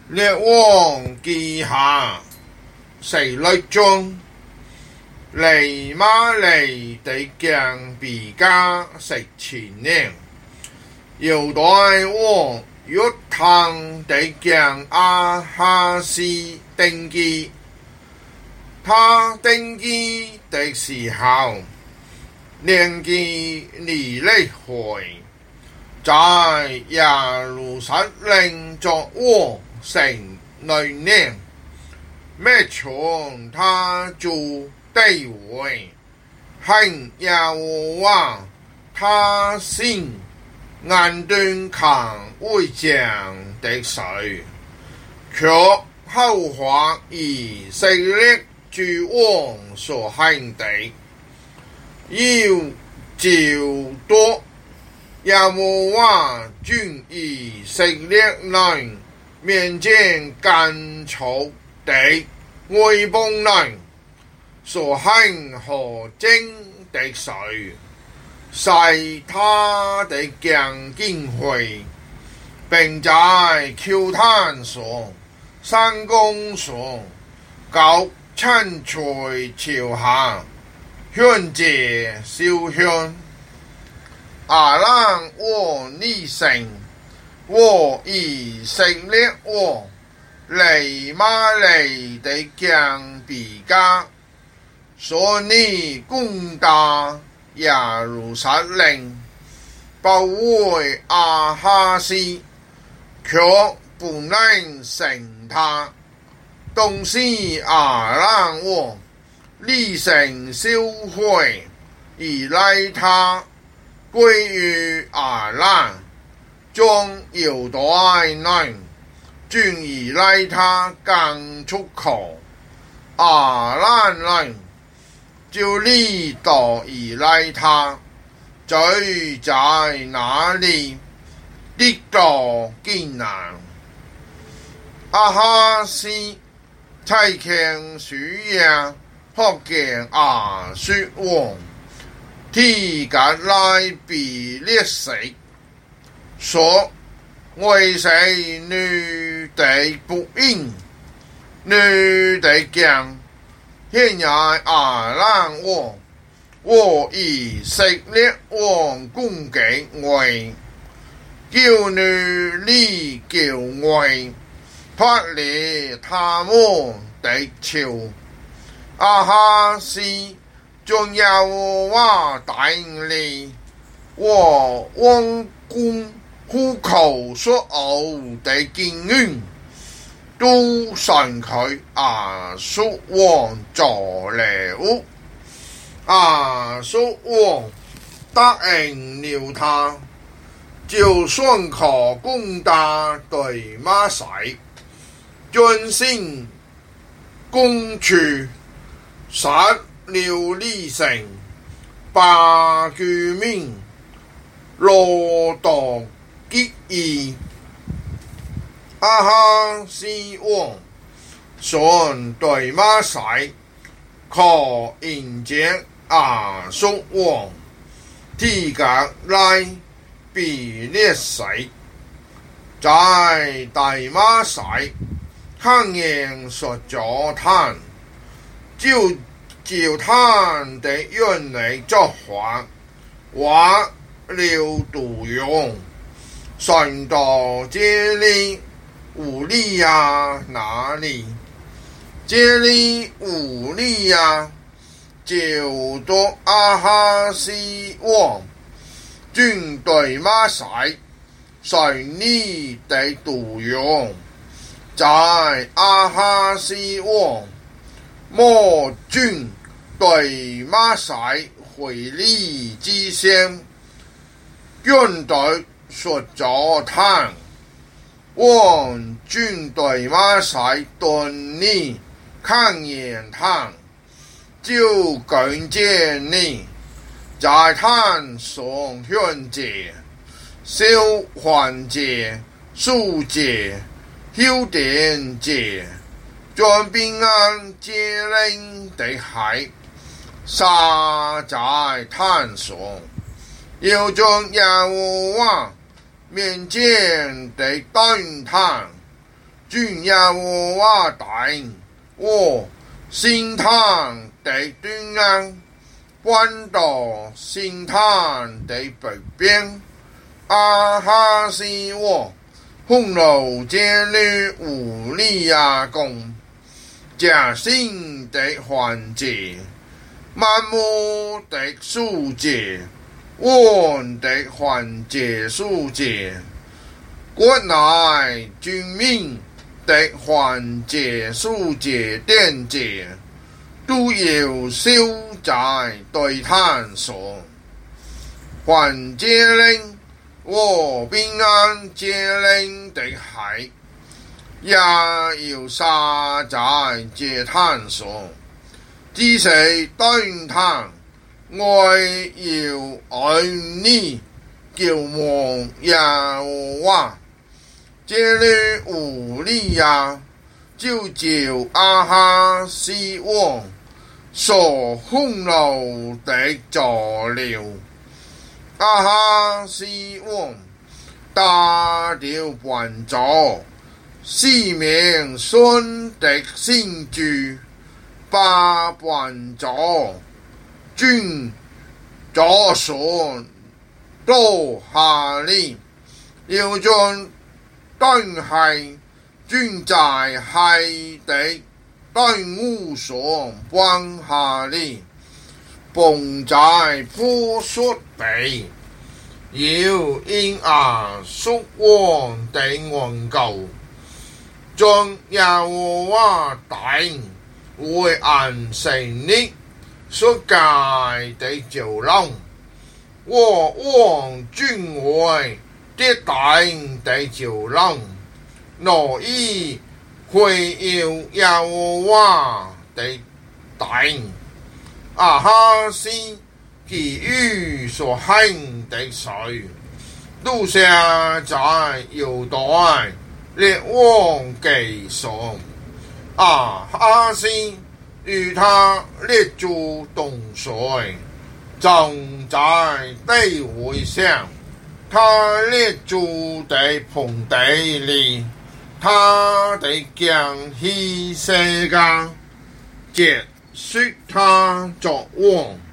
列王記下16章，利瑪利的將比加17年，猶大王約坦的將亞哈斯登基。他登基的時候，年紀20歲，在耶路撒冷作王16年，滅從他主地位，行耶和華他心眼中看為正的事，卻後悔以色列諸王所行的，要照着耶和華眾以色列人面前趕出的外邦人所行可憎的事，使他的將敬畏，並在丘壇上、山崗上高陳翠朝下，獻祭燒香。亞蘭和尼城和以色列王利瑪利的將比加所以攻打耶路撒冷，包圍亞哈斯，卻不能勝他。當時亞蘭王厲聲燒毀，以來他歸於亞蘭，將猶大人轉以來他趕出去。亞蘭人就離到以來他，聚在那裡，直到今日。亞哈斯差遣書亞學見亞述王提格拉比列色，說為誰女的不應，女的將現在亞蘭王和以色列王攻擊我，叫女離叫我，脫離他們的手。亞哈斯將耶和華帶領和王宮戶口所有的金銀，都送給亞述王做禮物。亞述王答應了他，就上可攻打對馬西，進行攻取，殺了利城，把居民攞到結義。亞哈斯王上對馬西，可迎接亞述王提格拉比列色，在大馬西看見所作壇，就照壇的原理作法，挖了土壤，送到這裡烏利亞那裡。這裡烏利亞就讀亞哈斯王軍隊馬西順利的土壤，在亞哈斯王末軍對馬西回禮之前，軍隊所作壇，王軍對馬西對你看見壇，就跟着你在壇上獻祭、燒燔祭、贖祭、修殿祭，將平安節令的血灑在壇上，又將耶和華面前的燈壇君耶和华定我心坛的端安，搬到心坛的北边。阿哈西我红楼街里乌利亚宫，假心的环节，满目的世界，我的环节世界，国内居民的环节世界电解，都要消在对探索。环节令我平安接令的海，也要沙在这探索。只是对探，我要爱你，叫望耶和华。这里乌利亚就叫阿哈西王所轰怒的作了。阿哈西王打掉叛族，四名孙的先主，把叛族军左孙都下令，要將東系專在係地東烏所幫下令，蹦在坡xuất地，要因牙縮王的援救，將耶和華定會按成你所界的照亮，我王君會的定的照亮，挪移會要耶和華的定。阿哈西其餘所行的事，都寫在猶大列王記上。阿哈西與他列祖同歲，葬在地會上，他列祖的棚地裏，他的將希西家接續他作王。